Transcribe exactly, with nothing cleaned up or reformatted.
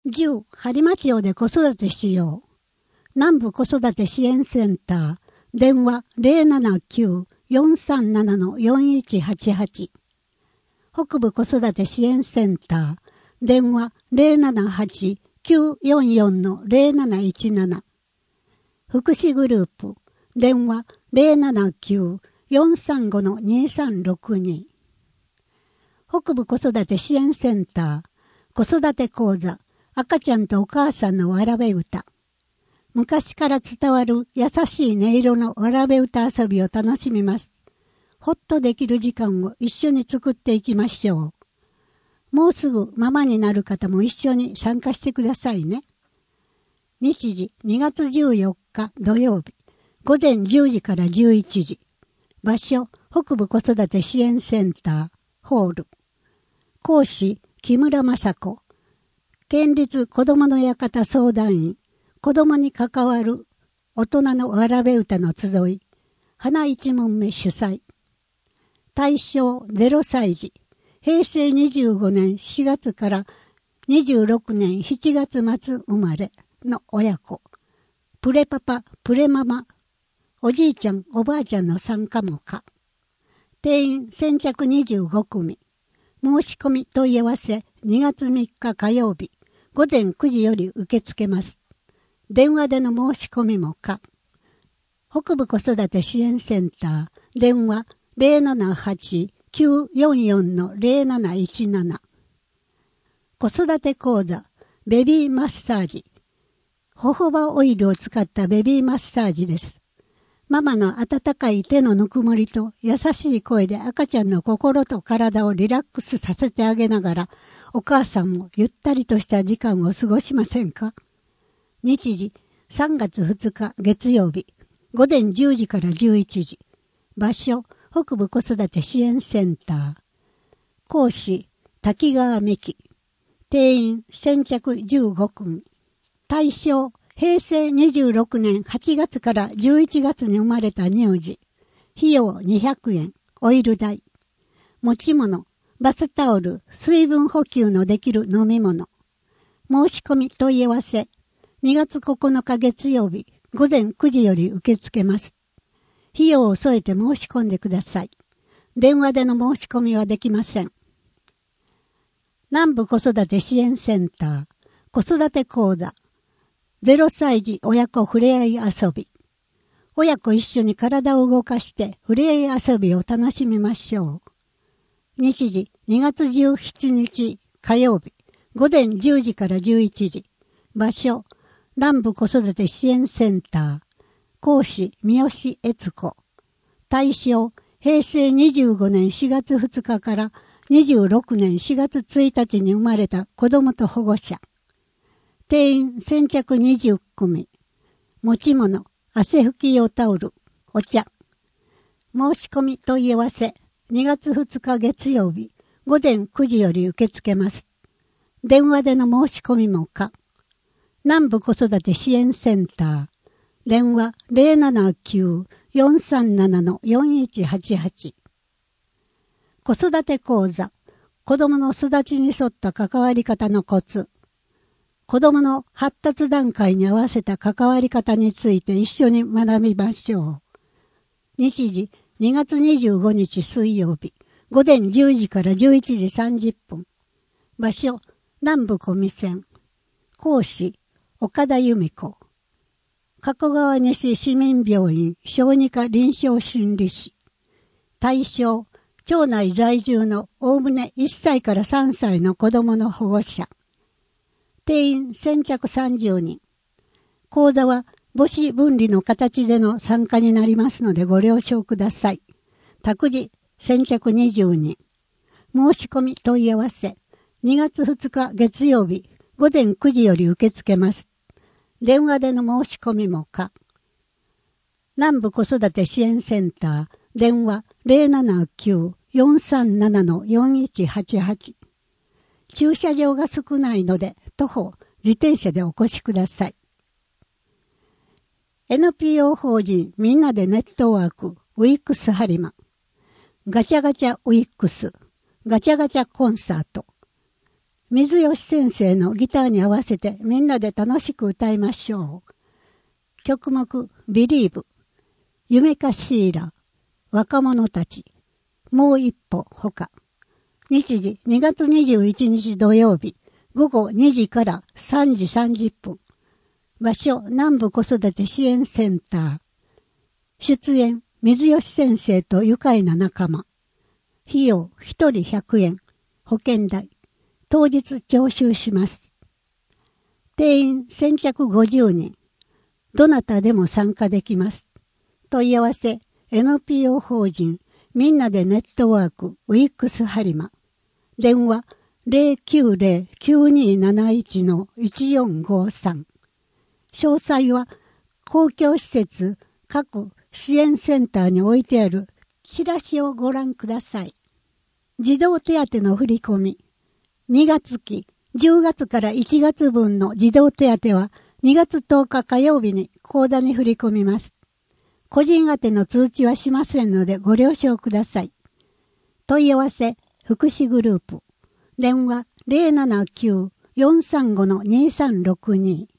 じゅう播磨町で子育てしよう。南部子育て支援センター、電話 ゼロななきゅう よんさんなな よんいちはちはち。北部子育て支援センター、電話 ゼロななはち きゅうよんよん ゼロなないちなな。福祉グループ、電話 ゼロななきゅう よんさんご にさんろくに。北部子育て支援センター、子育て講座、赤ちゃんとお母さんのわらべ歌。昔から伝わる優しい音色のわらべ歌遊びを楽しみます。ほっとできる時間を一緒に作っていきましょう。もうすぐママになる方も一緒に参加してくださいね。日時にがつじゅうよっか土曜日、午前じゅうじからじゅういちじ。場所、北部子育て支援センター、ホール。講師、木村雅子。県立子どもの館相談員。子どもに関わる大人のわらべ歌の集い。花一問目主催。対象ゼロさい児。へいせいにじゅうごねんしがつからにじゅうろくねんしちがつまつ生まれの親子。プレパパ、プレママ。おじいちゃん、おばあちゃんの参加も可。定員先着にじゅうごくみ。申し込み問い合わせにがつみっか火曜日午前くじより受け付けます。電話での申し込みも可。北部子育て支援センター電話 ゼロななはち きゅうよんよん ゼロなないちなな。子育て講座ベビーマッサージ。ホホバオイルを使ったベビーマッサージです。ママの温かい手のぬくもりと優しい声で赤ちゃんの心と体をリラックスさせてあげながら、お母さんもゆったりとした時間を過ごしませんか？日時さんがつふつか月曜日、午前じゅうじからじゅういちじ。場所、北部子育て支援センター。講師、滝川美希。定員先着じゅうごくみ。対象、へいせいにじゅうろくねんはちがつからじゅういちがつに生まれた乳児。費用にひゃくえん、オイル代。持ち物、バスタオル、水分補給のできる飲み物。申し込み問い合わせ、にがつここのか月曜日、午前くじより受け付けます。費用を添えて申し込んでください。電話での申し込みはできません。南部子育て支援センター、子育て講座。ゼロさい児親子ふれあい遊び。親子一緒に体を動かしてふれあい遊びを楽しみましょう。日時にがつじゅうしちにち火曜日、午前じゅうじからじゅういちじ。場所、南部子育て支援センター。講師、三好悦子。対象、へいせいにじゅうごねんしがつふつかからにじゅうろくねんしがつついたちに生まれた子どもと保護者。定員先着にじゅうくみ。持ち物、汗拭き用タオル、お茶。申し込み問い合わせ、にがつふつか月曜日、午前くじより受け付けます。電話での申し込みも可。南部子育て支援センター、電話 ゼロななきゅう よんさんなな よんいちはちはち。子育て講座、子どもの育ちに沿った関わり方のコツ。子どもの発達段階に合わせた関わり方について一緒に学びましょう。日時にがつにじゅうごにち水曜日、午前じゅうじからじゅういちじさんじゅっぷん。場所、南部小見線。講師、岡田由美子。加古川西市民病院小児科臨床心理士。対象、町内在住のおおむねいっさいからさんさいの子どもの保護者。定員先着さんじゅうにん。講座は母子分離の形での参加になりますのでご了承ください。託児先着にじゅうにん。申し込み問い合わせ、にがつふつか月曜日、午前くじより受け付けます。電話での申し込みも可。南部子育て支援センター、電話 ゼロななきゅう よんさんなな よんいちはちはち。駐車場が少ないので、徒歩、自転車でお越しください。エヌピーオー 法人みんなでネットワークウィックス播磨。ガチャガチャウィックス、ガチャガチャコンサート。 水吉先生のギターに合わせてみんなで楽しく歌いましょう。曲目、ビリーブ、夢かシーラ、若者たち、もう一歩ほか。日時にがつにじゅういちにち土曜日、ごごにじからさんじさんじゅっぷん。場所、南部子育て支援センター。出演、水吉先生と愉快な仲間。費用、ひとりひゃくえん。保険代。当日徴収します。定員先着ごじゅうにん。どなたでも参加できます。問い合わせ、エヌピーオー 法人、みんなでネットワーク、ウィックス播磨。電話、ゼロきゅうゼロ きゅうにーなないち のいちよんごさん。詳細は、公共施設、各支援センターに置いてあるチラシをご覧ください。児童手当の振り込み。にがつき、じゅうがつからいちがつぶんの児童手当はにがつとおか火曜日に口座に振り込みます。個人宛ての通知はしませんのでご了承ください。問い合わせ、福祉グループ。電話ゼロななきゅう よんさんご にさんろくに。